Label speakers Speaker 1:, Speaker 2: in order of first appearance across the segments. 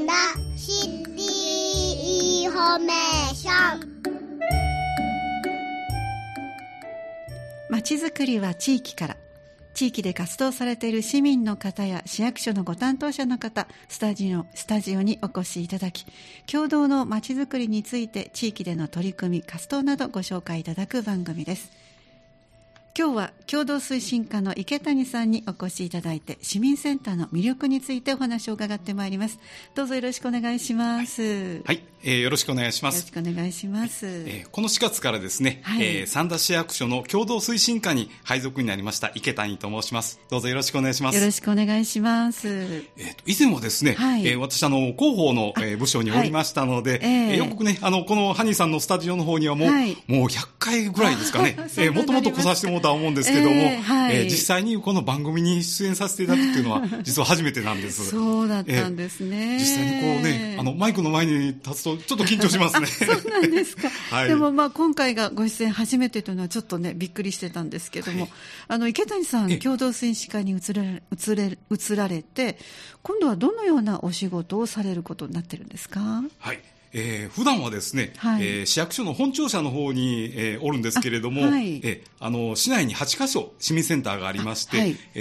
Speaker 1: だシティインフォメーション。
Speaker 2: まちづくりは地域から。地域で活動されている市民の方や市役所のご担当者の方、スタジオにお越しいただき、共同のまちづくりについて地域での取り組み活動などご紹介いただく番組です。今日は共同推進課の池谷さんにお越しいただいて、市民センターの魅力についてお話を伺ってまいります。どうぞよろしくお願いします。
Speaker 3: はい、よろしくお願いします。
Speaker 2: よろしくお願いします。
Speaker 3: この4月からですね、三田市役所の共同推進課に配属になりました池谷と申します。どうぞよろしくお願いします。
Speaker 2: よろしくお願いします。
Speaker 3: 以前はですね、私広報の部署におりましたので、よくねこのハニーさんのスタジオの方にはもう100回ぐらいですかね、もともと来させてもらったと思うんですけども、実際にこの番組に出演させていただくっていうのは実は初めてなんです。
Speaker 2: そうだったんですね。
Speaker 3: 実際にこうねマイクの前に立つとちょっと緊張しますね。
Speaker 2: そうなんですか。でも今回がご出演初めてというのはちょっとねびっくりしてたんですけども、池谷さん共同推進課に移られて、今度はどのようなお仕事をされることになってるんですか？
Speaker 3: はい、普段はですね、市役所の本庁舎の方に、おるんですけれども、市内に8カ所市民センターがありまして、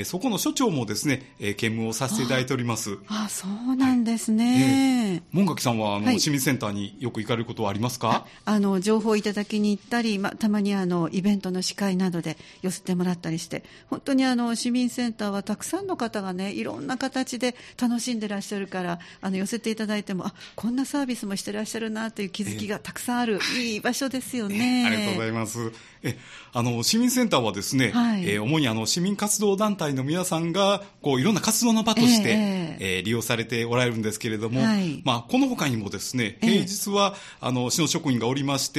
Speaker 3: そこの所長もですね、兼務をさせていただいております。
Speaker 2: そうなんですね。
Speaker 3: 門垣さんは市民センターによく行かれることはありますか？
Speaker 2: 情報をいただきに行ったり、たまにイベントの司会などで寄せてもらったりして、本当に市民センターはたくさんの方がねいろんな形で楽しんでらっしゃるから、寄せていただいてもこんなサービスもしてらっしゃるなという気づきがたくさんある、いい場所ですよね。
Speaker 3: ありがとうございます。市民センターはですね、主に市民活動団体の皆さんがいろんな活動の場として、利用されておられるんですけれども、この他にもですね、平日は市の職員がおりまして、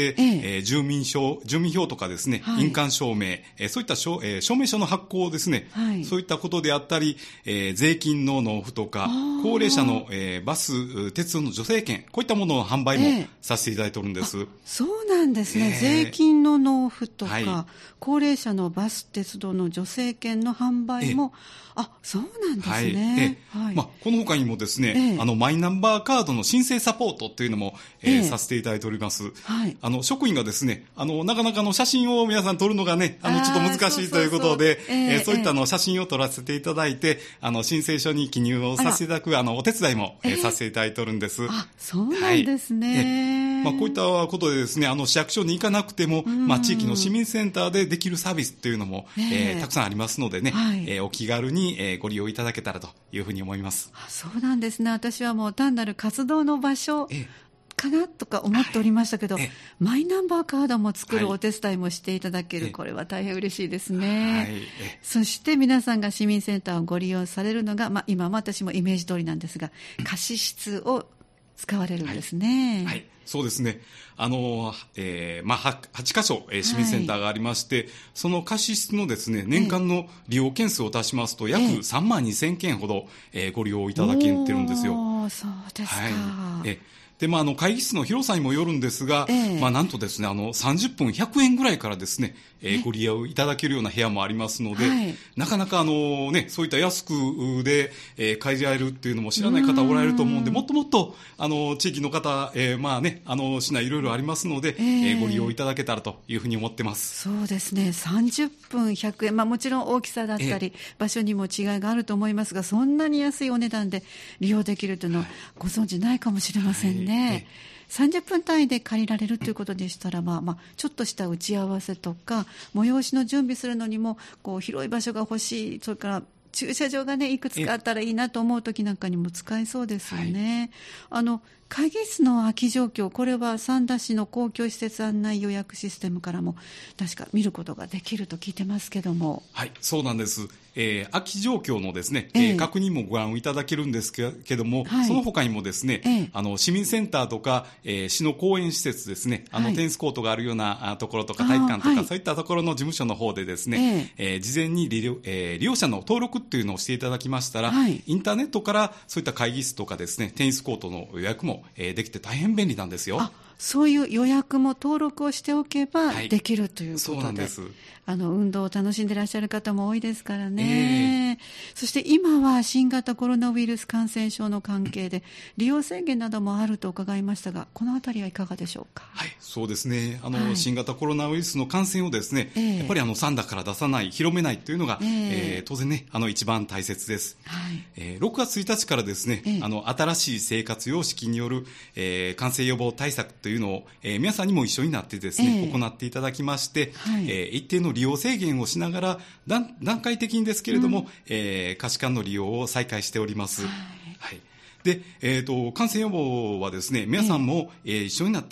Speaker 3: 住民票とかですね、印鑑証明、そういった証明書の発行ですね、そういったことであったり、税金の納付とか高齢者の、バス鉄道の助成券、こういったものの販売もさせていただいておるんです。
Speaker 2: そうなんですね。税金の納付とか、高齢者のバス鉄道の助成券の販売も、そうなんですね。
Speaker 3: この他にもですね、マイナンバーカードの申請サポートというのも、させていただいております。職員がですね、なかなか写真を皆さん撮るのがね、ちょっと難しいということで、そういった写真を撮らせていただいて、申請書に記入をさせていただくお手伝いも、させていただいておるんです。
Speaker 2: そうなんですね。
Speaker 3: こういったことでですね、市役所に行かなくても、地域の市民センターでできるサービスっていうのも、たくさんありますのでね、お気軽に、ご利用いただけたらというふうに思います。
Speaker 2: そうなんですね。私はもう単なる活動の場所かなとか思っておりましたけど、マイナンバーカードも作るお手伝いもしていただける、これは大変嬉しいですね。そして皆さんが市民センターをご利用されるのが、今も私もイメージ通りなんですが、貸し室を使われるんですね。
Speaker 3: そうですね。8カ所、市民センターがありまして、その貸し室のですね、年間の利用件数を足しますと、約3万2000件ほど、ご利用いただけてるんですよ。
Speaker 2: そうですか。
Speaker 3: で、会議室の広さにもよるんですが、なんとですね、30分100円ぐらいからですね、ご利用いただけるような部屋もありますので、なかなかそういった安くで、借りられるっていうのも知らない方おられると思うんで、もっともっと、地域の方、市内いろいろありますので、ご利用いただけたらというふうに思ってます。
Speaker 2: そうですね。30分100円。もちろん大きさだったり、場所にも違いがあると思いますが、そんなに安いお値段で利用できるというのはご存知ないかもしれませんね。30分単位で借りられるということでしたら、ちょっとした打ち合わせとか催しの準備するのにも広い場所が欲しい、それから駐車場がねいくつかあったらいいなと思う時なんかにも使えそうですよね。会議室の空き状況、これは三田市の公共施設案内予約システムからも確か見ることができると聞いてますけども。
Speaker 3: そうなんです。空き状況のですね、確認もご覧いただけるんですけども、その他にもですね、市民センターとか、市の公園施設ですね、テニスコートがあるようなところとか体育館とか、そういったところの事務所の方でですね、事前に利用者の登録っていうのをしていただきましたら、インターネットからそういった会議室とかですね、テニスコートの予約もできて大変便利なんですよ。
Speaker 2: そういう予約も登録をしておけばできるということで、
Speaker 3: そうなんです。
Speaker 2: 運動を楽しんでいらっしゃる方も多いですからね、そして今は新型コロナウイルス感染症の関係で利用制限などもあると伺いましたが、このあたりはいかがでしょうか。
Speaker 3: はい、そうですね。新型コロナウイルスの感染をですね、やっぱり三だから出さない、広めないというのが、当然ね、一番大切です。6月1日からですね、新しい生活様式による、感染予防対策というのを、皆さんにも一緒になってですね、行っていただきまして、一定の利用制限をしながら段階的にですけれども、貸し館の利用を再開しております。で、感染予防はですね、皆さんも、一緒になって、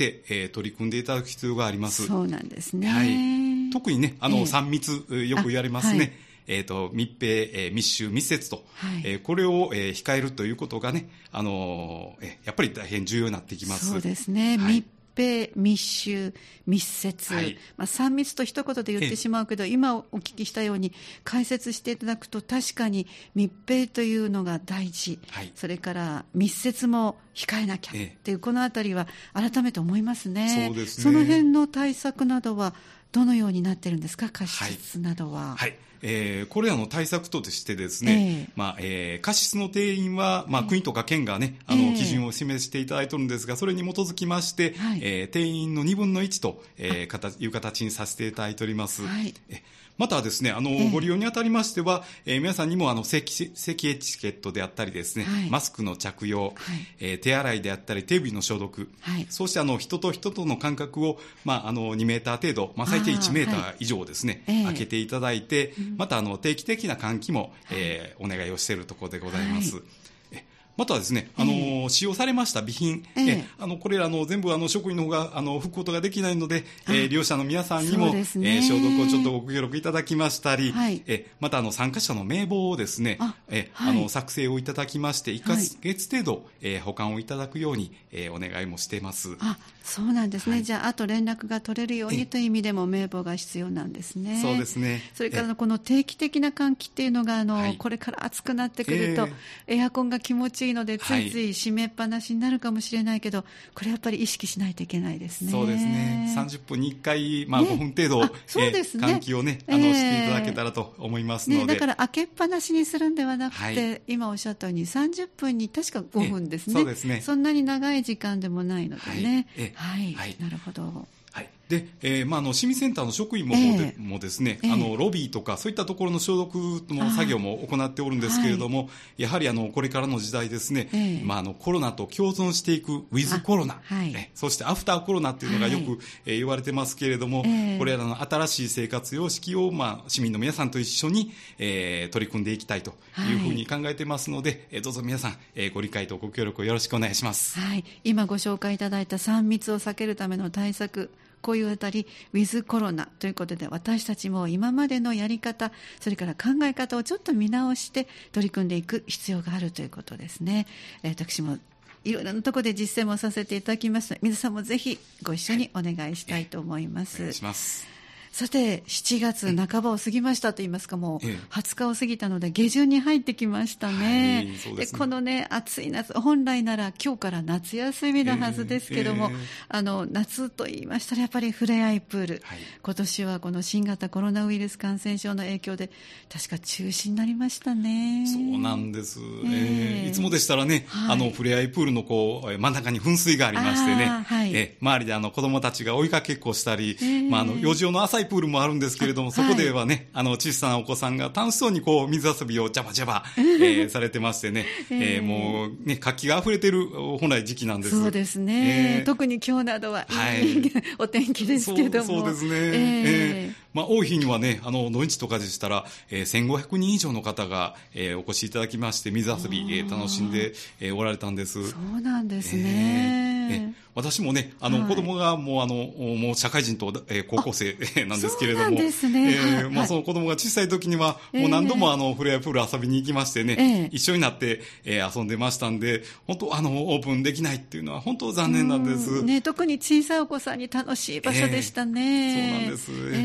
Speaker 3: 取り組んでいただく必要があります。
Speaker 2: そうなんですね。
Speaker 3: 特にね、3密、よく言われますね。密閉、密集、密接と、これを、控えるということがね、やっぱり大変重要になってきます。
Speaker 2: そうですね。密閉、密集、密接、3密と一言で言ってしまうけど、今お聞きしたように解説していただくと、確かに密閉というのが大事、それから密接も控えなきゃっていう、このあたりは改めて思いますね。
Speaker 3: そうですね。
Speaker 2: その辺の対策などはどのようになっているんですか、貸室などは。
Speaker 3: これらの対策としてですね、貸室の定員は、国とか県がね、基準を示していただいているんですが、それに基づきまして、定員の2分の1と、いう形にさせていただいております。またですね、ご利用にあたりましては、皆さんにも咳エチケットであったりですね、マスクの着用、手洗いであったり手指の消毒、そうして人と人との間隔を、2メーター程度、最低1メーター以上ですね、空けていただいて、また定期的な換気も、お願いをしているところでございます。またはですね、使用されました備品、これら全部職員の方が拭くことができないので、利用者の皆さんにも、消毒をちょっとご協力いただきましたり、また参加者の名簿をですね、作成をいただきまして1ヶ月程度、保管をいただくように、お願いもしています。
Speaker 2: そうなんですね。じゃあ、あと連絡が取れるようにという意味でも名簿が必要なんですね。
Speaker 3: そうですね。
Speaker 2: それからこの定期的な換気っていうのがこれから暑くなってくると、エアコンが気持ちいいのでついつい閉めっぱなしになるかもしれないけど、これやっぱり意識しないといけないですね。
Speaker 3: そうですね。30分に1回、5分程度、換気をね、していただけたらと思いますので。
Speaker 2: だから開けっぱなしにするんではなくて、今おっしゃったように30分に確か5分ですね。
Speaker 3: そうですね。
Speaker 2: そんなに長い時間でもないのでね。なるほど。
Speaker 3: で、市民センターの職員もですね、ロビーとかそういったところの消毒の作業も行っておるんですけれども、やはりこれからの時代ですね、コロナと共存していくウィズコロナ、そしてアフターコロナっていうのがよく、言われてますけれども、これらの新しい生活様式を、市民の皆さんと一緒に、取り組んでいきたいというふうに考えてますので、どうぞ皆さん、ご理解とご協力をよろしくお願いします。
Speaker 2: 今ご紹介いただいた3密を避けるための対策、こういうあたりウィズコロナということで、私たちも今までのやり方、それから考え方をちょっと見直して取り組んでいく必要があるということですね。私もいろいろなところで実践もさせていただきますので、皆さんもぜひご一緒にお願いしたいと思います。
Speaker 3: お願いします。
Speaker 2: さて、7月半ばを過ぎましたといいますか、もう20日を過ぎたので下旬に入ってきましたね。でこのね、暑い夏、本来なら今日から夏休みのはずですけども、夏と言いましたらやっぱりふれあいプール、今年はこの新型コロナウイルス感染症の影響で確か中止になりましたね。
Speaker 3: そうなんです。いつもでしたらね、ふれあいプールの真ん中に噴水がありましてね、周りで子供たちが追いかけっこしたり、幼児用の浅いプールもあるんですけれども、そこではね、小さなお子さんが楽しそうに水遊びをジャバジャバ、されてましてね、もうね、活気が溢れてる本来時期なんです。
Speaker 2: そうですね。特に今日などはいいお天気ですけども。
Speaker 3: そうですね。多い日にはね、土日とかでしたら、1500人以上の方が、お越しいただきまして、水遊び、楽しんで、おられたんです。
Speaker 2: そうなんですね。
Speaker 3: 私もね、子供がもう社会人と、高校生なんですけれども、
Speaker 2: そうなんですね。
Speaker 3: その子供が小さい時には、もう何度もふれあいプール遊びに行きましてね、一緒になって、遊んでましたんで、本当オープンできないっていうのは本当残念なんです。
Speaker 2: 特に小さいお子さんに楽しい場所でしたね。
Speaker 3: そうなんです。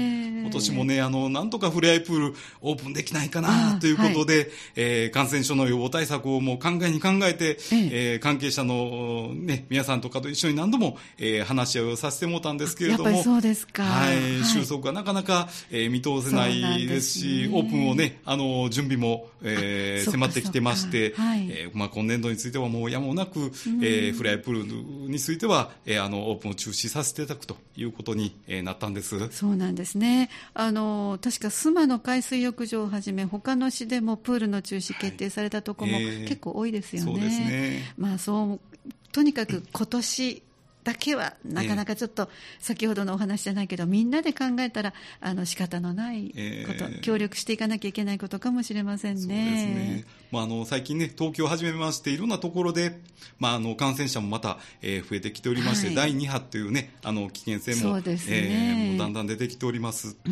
Speaker 3: 今年もね、なんとかふれあいプールオープンできないかなということで、感染症の予防対策をもう考えて、関係者の、ね、皆さんとかと一緒に何度も、話し合いをさせてもらったんですけれども、
Speaker 2: やっぱりそうですか。
Speaker 3: 収束がなかなか、見通せないですし、オープンをね、準備も、迫ってきてまして、今年度についてはもうやむなく、ふれあいプールについては、オープンを中止させていただくということに、なったんです。
Speaker 2: そうなんですね。確か須磨の海水浴場をはじめ他の市でもプールの中止決定されたところも結構多いですよね。
Speaker 3: そうですね。
Speaker 2: とにかく今年だけはなかなかちょっと先ほどのお話じゃないけど、みんなで考えたら仕方のないこと、協力していかなきゃいけないことかもしれませんね。
Speaker 3: そうですね。最近ね、東京をはじめましていろんなところで、感染者もまた、増えてきておりまして、第2波というね、危険性も、もうだんだん出てきております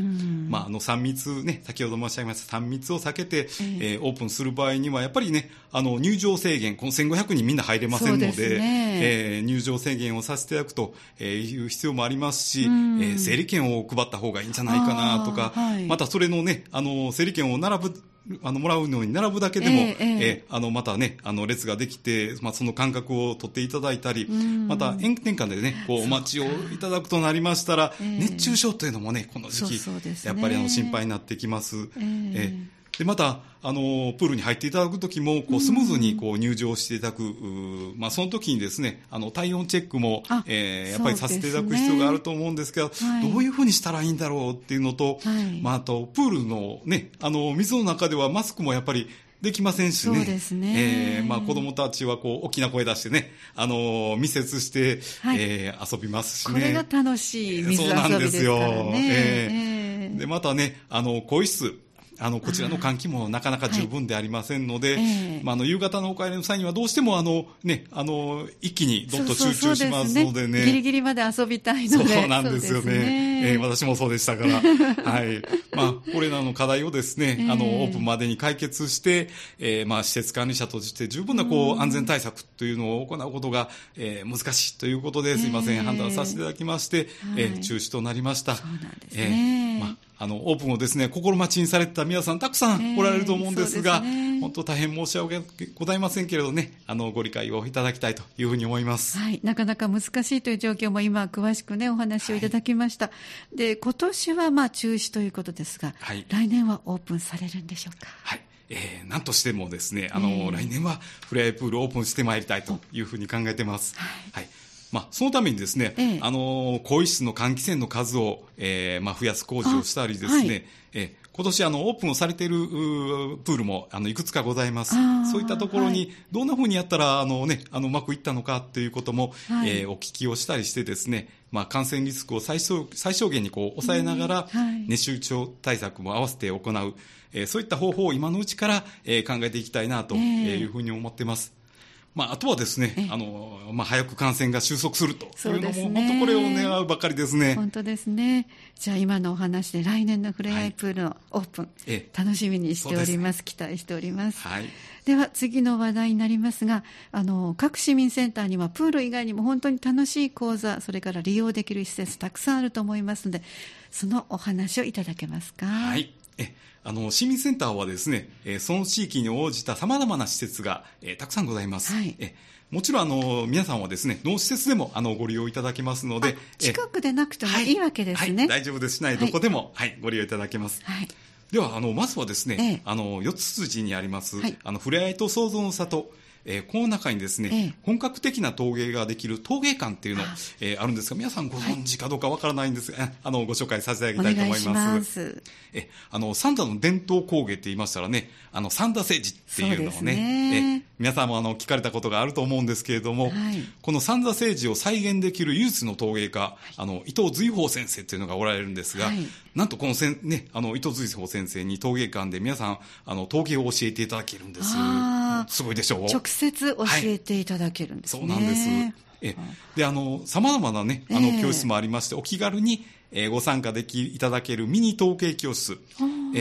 Speaker 3: 。3密ね、先ほど申し上げました3密を避けて、オープンする場合にはやっぱりね、入場制限、この1500人みんな入れませんので、入場制限をさせていただくという必要もありますし、整理券を配った方がいいんじゃないかなとか、またそれのね、整理券をもらうのに並ぶだけでも、またね、列ができて、その間隔を取っていただいたり、また炎天下でね、お待ちをいただくとなりましたら、熱中症というのもね、この時期、やっぱり心配になってきます。でまたプールに入っていただくときもスムーズに入場していただく、その時にですね、体温チェックも、やっぱりさせていただく必要があると思うんですけど、どういうふうにしたらいいんだろうっていうのと、あとプールのね、水の中ではマスクもやっぱりできませんしね。
Speaker 2: そうですね。
Speaker 3: 子供たちは大きな声出してね、密接して、遊びますしね。
Speaker 2: これが楽しい水遊びですからね。そうなんですよ。
Speaker 3: でまたね、更衣室、こちらの換気もなかなか十分でありませんので、夕方のお帰りの際にはどうしても一気にどっと集中しますのでね。
Speaker 2: ギリギリまで遊びたいので。
Speaker 3: そうなんですよね。私もそうでしたから。これらの課題をですね、オープンまでに解決して、施設管理者として十分な安全対策というのを行うことが、難しいということで、すいません、判断させていただきまして、中止となりました。
Speaker 2: そうなんですね。
Speaker 3: オープンをですね、心待ちにされてた皆さんたくさんおられると思うんですが、本当大変申し訳ございませんけれどね、ご理解をいただきたいというふうに思います。
Speaker 2: なかなか難しいという状況も今詳しくね、お話をいただきました。で、今年は中止ということですが、来年はオープンされるんでしょうか。
Speaker 3: なんとしてもですね、来年はふれあいプールをオープンしてまいりたいというふうに考えています。そのためにですね、更衣室の換気扇の数を、増やす工事をしたりですね、今年オープンをされているプールもいくつかございます。そういったところにどんなふうにやったらうまくいったのかということも、お聞きをしたりしてですね、感染リスクを最小限に抑えながら、熱中症対策も合わせて行う、そういった方法を今のうちから、考えていきたいなというふうに思っています。あとはですね、早く感染が収束するというのも、本当これを願うばかりですね。
Speaker 2: 本当ですね。じゃあ今のお話で来年のふれあいプールのオープン、楽しみにしております。期待しております。では次の話題になりますが、各市民センターにはプール以外にも本当に楽しい講座、それから利用できる施設たくさんあると思いますので、そのお話をいただけますか。
Speaker 3: 市民センターはですね、その地域に応じた様々な施設が、たくさんございます。もちろん皆さんはですね、農施設でもご利用いただけますので、
Speaker 2: 近くでなくてもいいわけですね。
Speaker 3: 大丈夫です。市内どこでも、ご利用いただけます。ではまずはですね、四つ筋にあります、ふれあいと創造の里、この中にですね、本格的な陶芸ができる陶芸館っていうのが、あるんですが、皆さんご存知かどうかわからないんですが、ご紹介させてあげたいと思います。三田の伝統工芸って言いましたらね、三田製磁っていうのをね、皆さんも聞かれたことがあると思うんですけれども、この三田製磁を再現できる唯一の陶芸家、伊藤随宝先生っていうのがおられるんですが、なんとこの伊藤随宝先生に陶芸館で皆さん陶芸を教えていただけるんです。すごいでしょう。
Speaker 2: 直接教えていただけるんですね。
Speaker 3: そうなんです。で様々なね教室もありまして、お気軽にご参加いただけるミニ陶芸教室、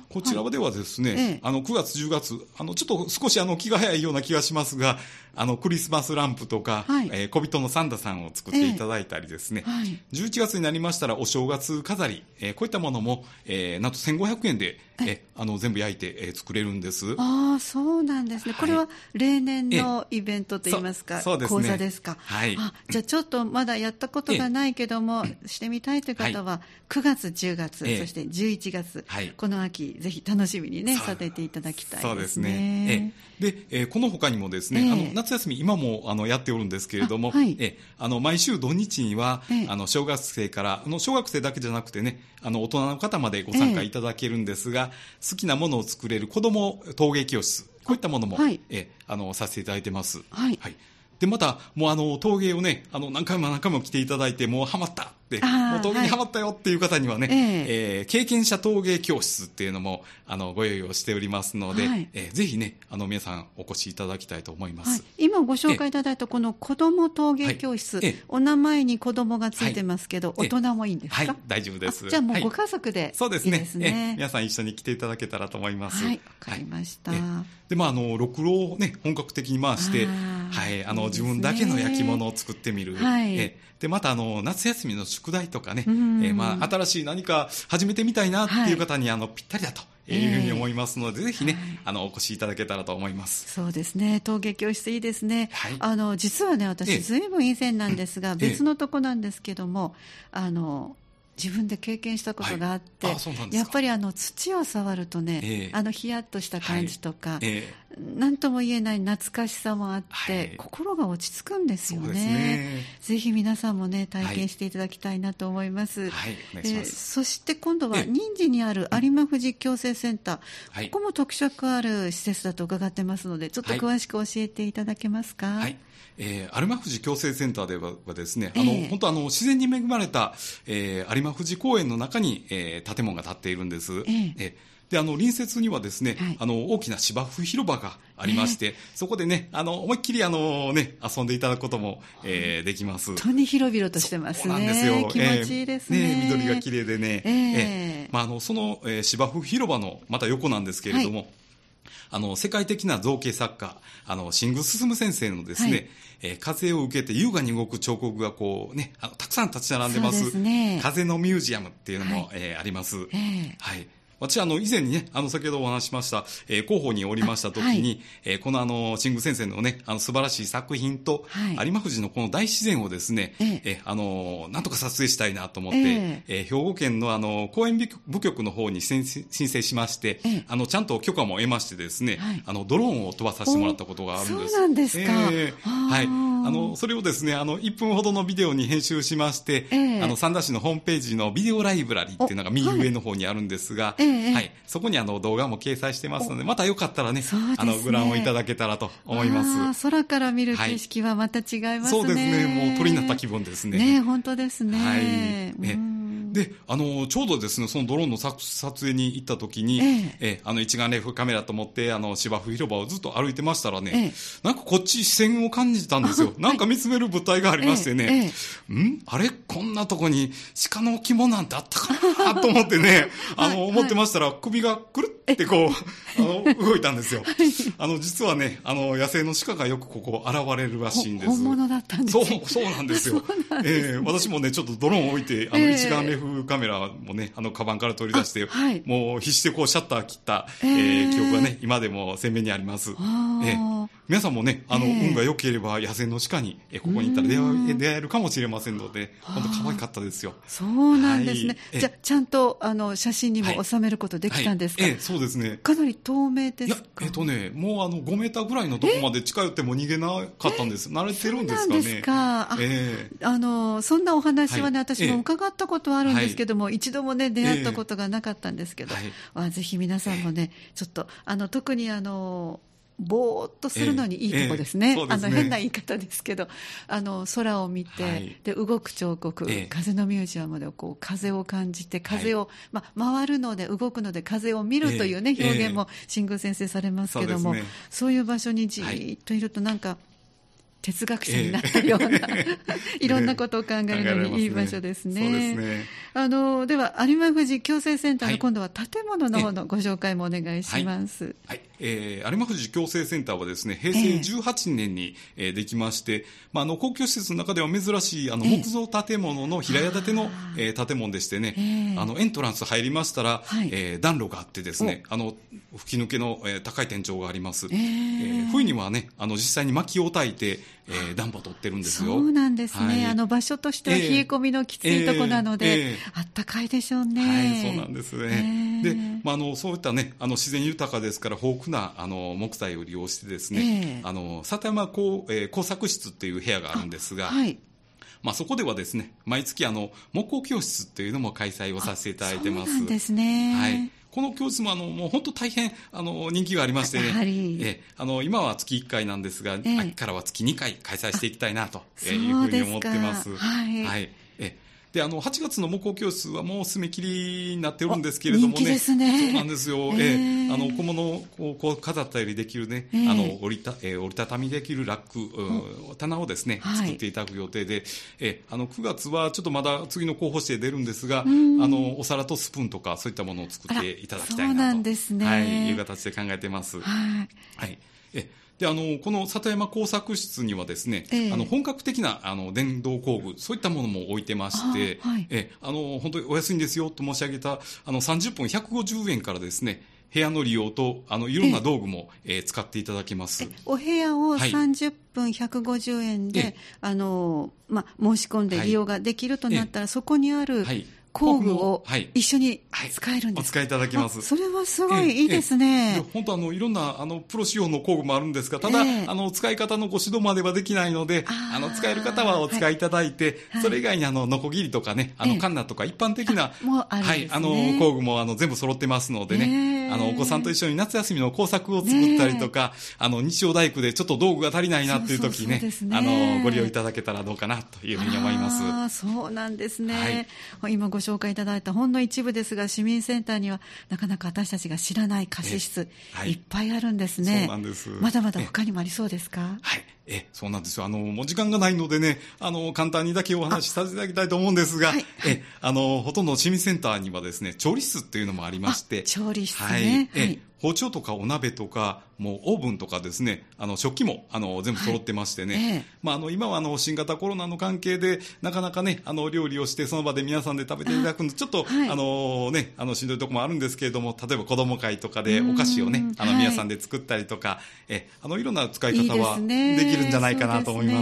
Speaker 3: こちらではですね、9月、10月、ちょっと少し気が早いような気がしますが、クリスマスランプとか、小人のサンタさんを作っていただいたりですね、11月になりましたらお正月飾り、こういったものも、なんと1500円で、全部焼いて、作れるんです。
Speaker 2: ああ、そうなんですね。これは例年のイベントといいますか、
Speaker 3: そうですね、
Speaker 2: 講座ですか。じゃあちょっとまだやったことがないけども、してみたいという方は、9月、10月、そして11月、この秋、ぜひ楽しみにね、させていただきたいですね。
Speaker 3: そうですね。で、この他にもですね、夏休み、今もやっておるんですけれども、毎週土日には、小学生から、小学生だけじゃなくてね、大人の方までご参加いただけるんですが、好きなものを作れる子ども陶芸教室、こういったものも、させていただいてます。で、また、もう陶芸をね、何回も来ていただいて、もうハマったって、もう陶芸にハマったよっていう方にはね、経験者陶芸教室っていうのも、ご用意をしておりますので、ぜひね、皆さんお越しいただきたいと思います。
Speaker 2: 今ご紹介いただいたこの子ども陶芸教室、お名前に子どもがついてますけど、大人もいいんですか？
Speaker 3: 大丈夫です。
Speaker 2: じゃあもうご家族でいいですね。
Speaker 3: 皆さん一緒に来ていただけたらと思います。
Speaker 2: わかりました。
Speaker 3: で、ろくろをね、本格的に回して、自分だけの焼き物を作ってみる。で、また夏休みの宿題とかね、新しい何か始めてみたいなっていう方にぴったりだというふうに思いますので、ぜひね、お越しいただけたらと思います。
Speaker 2: そうですね。陶芸教室いいですね。実はね、私ずいぶん以前なんですが、別のとこなんですけども、自分で経験したことがあって、やっぱり土を触るとね、ヒヤッとした感じとか、何とも言えない懐かしさもあって、心が落ち着くんですよね。ぜひ皆さんもね、体験していただきたいなと思います。そして今度は任寺にある有馬富士矯正センター、ここも特色ある施設だと伺ってますので、ちょっと詳しく教えていただけますか？
Speaker 3: 有馬富士矯正センターではですね、本当自然に恵まれた、有馬富士公園の中に、建物が建っているんです。で、隣接にはですね、大きな芝生広場がありまして、そこでね、思いっきり遊んでいただくことも、できます。
Speaker 2: 本当に広々としてますね。
Speaker 3: そうなんですよ。
Speaker 2: 気持ちいいですね。
Speaker 3: 緑が綺麗でね。その、芝生広場のまた横なんですけれども、世界的な造形作家、新宮進先生のですね、風を受けて優雅に動く彫刻がこうね、たくさん立ち並んでます。風のミュージアムっていうのも、あります。私以前にね、先ほどお話ししました、広報におりました時に、この新宮先生のね、素晴らしい作品と、有馬富士のこの大自然をですね、なんとか撮影したいなと思って、兵庫県の公園部局の方に申請しまして、ちゃんと許可も得ましてですね、ドローンを飛ばさせてもらったことがあるんです。
Speaker 2: そうなんですか。
Speaker 3: それをですね、1分ほどのビデオに編集しまして、三田市のホームページのビデオライブラリっていうのが右上の方にあるんですが、そこに動画も掲載してますので、またよかったらね、ご覧をいただけたらと思います。
Speaker 2: 空から見る景色はまた違いますね。
Speaker 3: そうですね、もう鳥になった気分ですね。
Speaker 2: 本当ですね。
Speaker 3: で、ちょうどですね、そのドローンの撮影に行った時に、一眼レフカメラと思って、芝生広場をずっと歩いてましたらね、なんかこっち視線を感じたんですよ。なんか見つめる物体がありましてね、あれこんなとこに鹿の置物なんてあったかなと思ってね、思ってましたら、首がくるってこう、動いたんですよ。実はね、野生の鹿がよくここ現れるらしいんです。
Speaker 2: 本物だったんですね。
Speaker 3: そうなんですよ。私もね、ちょっとドローンを置いて、一眼レフカメラもね、カバンから取り出して、もう必死でこうシャッター切った、記憶がね、今でも鮮明にあります。皆さんもね、運が良ければ野生の鹿に、ここに行ったら出会えるかもしれませんので、本当可愛かったですよ。
Speaker 2: そうなんですね。じゃあ、ちゃんと、写真にも収めることできたんですか？
Speaker 3: そうですね。
Speaker 2: かなり透明ですか？
Speaker 3: もう5メーターぐらいのとこまで近寄っても逃げなかったんです。慣れてるんですかね。そうです
Speaker 2: か。そんなお話はね、私も伺ったことはあるんですけども、一度もね、出会ったことがなかったんですけど、ぜひ皆さんもね、ちょっと、特にぼーっとするのにいいとこですね。変な言い方ですけど、空を見て、で、動く彫刻、風のミュージアムでこう、風を感じて、風を、回るので、動くので、風を見るというね、表現も新宮先生されますけども、そういう場所にじーっといるとなんか、 哲学者になったような、いろんなことを考えるのにいい場所ですね。
Speaker 3: そうですね。
Speaker 2: では有馬富士共生センターの今度は建物の方のご紹介もお願いします。
Speaker 3: 有馬富士共生センターはですね、平成18年に、できまして、公共施設の中では珍しい木造建物の平屋建ての、建物でしてね、エントランス入りましたら、暖炉があってですね、吹き抜けの、高い天井があります。冬にはね、実際に薪を焚いて、暖房取ってるんですよ。
Speaker 2: そうなんですね。場所としては冷え込みのきついとこなので、あったかいでしょうね。
Speaker 3: そうなんですね。で、そういったね、自然豊かですから豊富な木材を利用してですね、里山工作室っていう部屋があるんですが、そこではですね、毎月木工教室っていうのも開催をさせていただいてます。
Speaker 2: そうなんですね。
Speaker 3: この教室ももう本当大変人気がありましてね、今は月1回なんですが、秋からは月2回開催していきたいなというふうに思ってます。で、8月の木工教室はもう締め切りになってるんですけれどもね。
Speaker 2: 人気ですね。
Speaker 3: そうなんですよ。小物をこう飾ったりできるね、折りたたみできるラック、棚をですね、作っていただく予定で、9月はちょっとまだ次の候補して出るんですが、お皿とスプーンとかそういったものを作っていただきたいなと。
Speaker 2: そうなんですね。
Speaker 3: いう形で考えてます。で、この里山工作室にはですね、本格的な電動工具、そういったものも置いてまして、本当にお安いんですよと申し上げた30分150円からですね、部屋の利用といろんな道具も、使っていただけます。
Speaker 2: お部屋を30分150円で、申し込んで利用ができるとなったら、そこにある工具を一緒に使えるんですか？
Speaker 3: お使いいただけます。
Speaker 2: それはすごいいいですね。
Speaker 3: 本当いろんなプロ仕様の工具もあるんですが、ただ、使い方のご指導まではできないので、使える方はお使いいただいて、それ以外にノコギリとかね、カンナとか一般的な工具も全部揃ってますのでね、お子さんと一緒に夏休みの工作を作ったりとか、日曜大工でちょっと道具が足りないなっていう時にね、ご利用いただけたらどうかなというふうに思います。
Speaker 2: そうなんですね。今ご紹介いただいたほんの一部ですが、市民センターにはなかなか私たちが知らない貸し室、いっぱいあるんですね。
Speaker 3: そうなんです。
Speaker 2: まだまだ他にもありそうですか？
Speaker 3: そうなんですよ。もう時間がないのでね、簡単にだけお話しさせていただきたいと思うんですが、ほとんど市民センターにはですね、調理室っていうのもありまして、
Speaker 2: 調理室ね。
Speaker 3: 包丁とかお鍋とか、もうオーブンとかですね、食器も全部揃ってましてね、今は新型コロナの関係で、なかなかね、料理をしてその場で皆さんで食べていただくの、ちょっと、しんどいところもあるんですけれども、例えば子供会とかでお菓子をね、皆さんで作ったりとか、いろんな使い方はできるんじゃないかなと思います。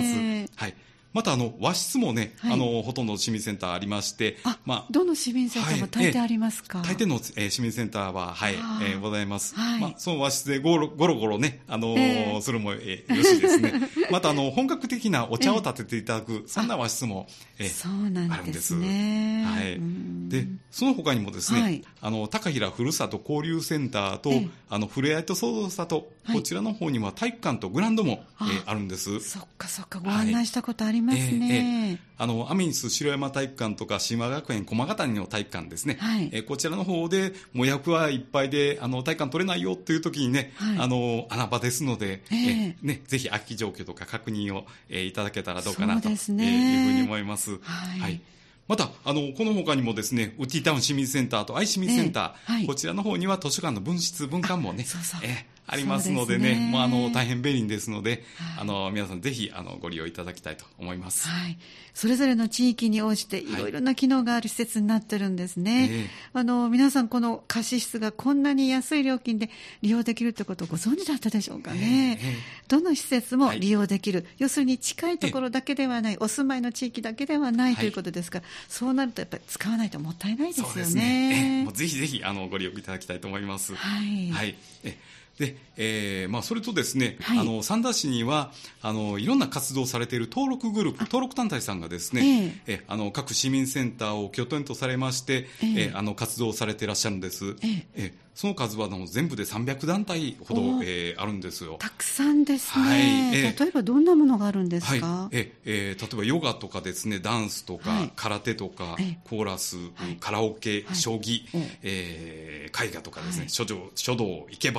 Speaker 3: また和室もね、ほとんど市民センターありまして、
Speaker 2: どの市民センターも大抵ありますか？
Speaker 3: 大抵の、市民センターはございます。その和室でゴロゴロね、するもよしですね。また本格的なお茶を立てていただく、そんな和室もあるんです。で、その他にもですね、高平ふるさと交流センターと、ふれあいとそう里、こちらの方には体育館とグラウンドもあるんです。
Speaker 2: そっかそっか、ご案内したことありますね。
Speaker 3: アメニス城山体育館とか島学園駒ヶ谷の体育館ですね、こちらの方でもう予約はいっぱいで体育館取れないよっていう時にね、穴場ですので、ぜひ空き状況とか確認を、いただけたらどうかなというふうに思います。またこの他にもですね、ウッディタウン市民センターと愛市民センター、こちらの方には図書館の分室分館もね、ありますのでね、もう大変便利ですので、皆さんぜひご利用いただきたいと思います。
Speaker 2: それぞれの地域に応じていろいろな機能がある施設になってるんですね。皆さんこの貸し室がこんなに安い料金で利用できるってことをご存知だったでしょうかね。どの施設も利用できる、要するに近いところだけではない、お住まいの地域だけではないということですから、そうなるとやっぱり使わないともったいないですよね。そうですね。
Speaker 3: もうぜひぜひご利用いただきたいと思います。で、それとですね、三田市にはいろんな活動をされている登録グループ、登録団体さんがですね、各市民センターを拠点とされまして、活動されていらっしゃるんです。その数は全部で300団体ほど、あるんですよ。
Speaker 2: たくさんですね。例えばどんなものがあるんですか？
Speaker 3: 例えばヨガとかですね、ダンスとか、空手とか、コーラス、カラオケ、将棋、絵画とかですね、書道、生け花、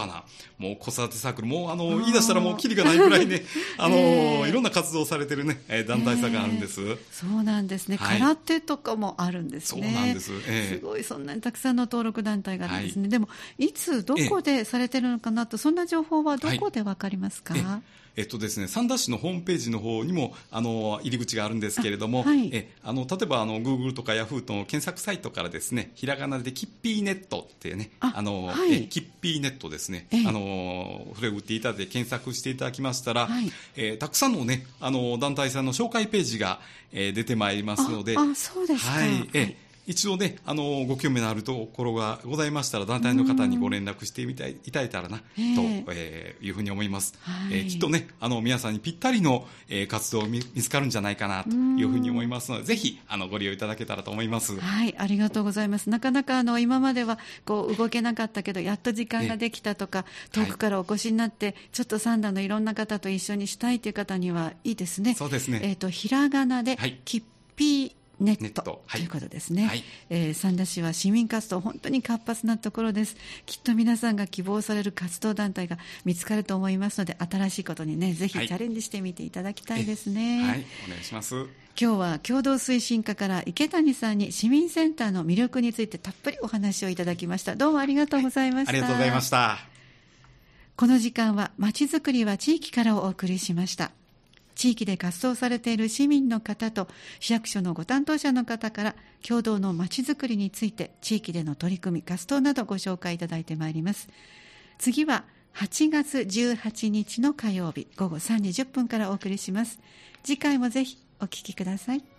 Speaker 3: もう子育てサークル、もう言い出したらもうキリがないぐらいね、いろんな活動をされてるね、団体さんがあるんです。
Speaker 2: そうなんですね。空手とかもあるんですね。
Speaker 3: そうなんです。
Speaker 2: すごい、そんなにたくさんの登録団体があるんですね。でも、いつ、どこでされてるのかなと、そんな情報はどこでわかりますか？
Speaker 3: ですね、三田市のホームページの方にも入り口があるんですけれども、例えばGoogle とか Yahoo の検索サイトからですね、ひらがなでキッピーネットってね、キッピーネットですね、それを打っていただいて検索していただきましたら、たくさんのね、団体さんの紹介ページが出てまいりますので、
Speaker 2: そうですか。
Speaker 3: 一度ね、ご興味のあるところがございましたら、団体の方にご連絡していただいたらな、というふうに思います。きっとね、皆さんにぴったりの、活動を見つかるんじゃないかなというふうに思いますので、ぜひご利用いただけたらと思います。
Speaker 2: はい、ありがとうございます。なかなか今まではこう動けなかったけど、やっと時間ができたとか、遠くからお越しになって、ちょっと三田のいろんな方と一緒にしたいという方にはいいですね。
Speaker 3: そうですね。
Speaker 2: ひらがなで、キッピーネットということですね。三田市は市民活動本当に活発なところです。きっと皆さんが希望される活動団体が見つかると思いますので、新しいことにね、ぜひチャレンジしてみていただきたいですね。
Speaker 3: お願いします。
Speaker 2: 今日は共同推進課から池谷さんに市民センターの魅力についてたっぷりお話をいただきました。どうもありがとうございました。
Speaker 3: ありがとうございました。
Speaker 2: この時間はまちづくりは地域からお送りしました。地域で活動されている市民の方と市役所のご担当者の方から共同のまちづくりについて地域での取り組み活動などご紹介いただいてまいります。次は8月18日の火曜日午後3時10分からお送りします。次回もぜひお聞きください。